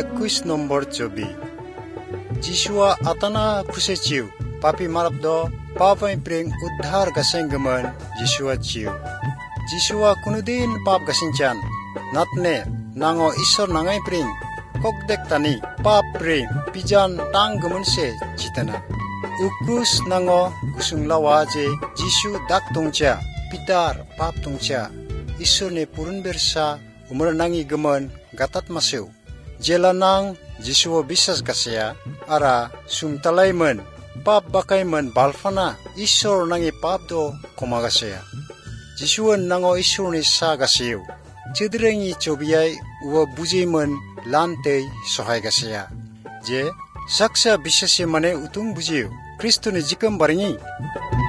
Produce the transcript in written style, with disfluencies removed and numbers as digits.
21 নম্বর ছবি যিশুয়া আতানা খুশেচিউ পাপি মারবদ পাপাই প্রেং উদ্ধার গাসেঙ্গমন যিশুয়া চিউ যিশুয়া কোনদিন পাপ গাসিনচান নাতনে নাঙো ঈশ্বর নাঙাই প্রেং kokdek tani pap prem pijan tang gemunse chitana ukrus nango kusunglawa je Jishu dak tongcha pitar pap tongcha Ishorne purun bersa umur nangi gemun gatat maseu jelanang Jishu bisas gasya ara sumtalaimen pap bakaimen balfana Ishor nangi pap do komagasya Jishu nango Ishorni sa gaseu chidrengi chobiai uwa bujimen lantei sohai gasya je saksa bisase mane utung bujiu Kristo ni jikam baringi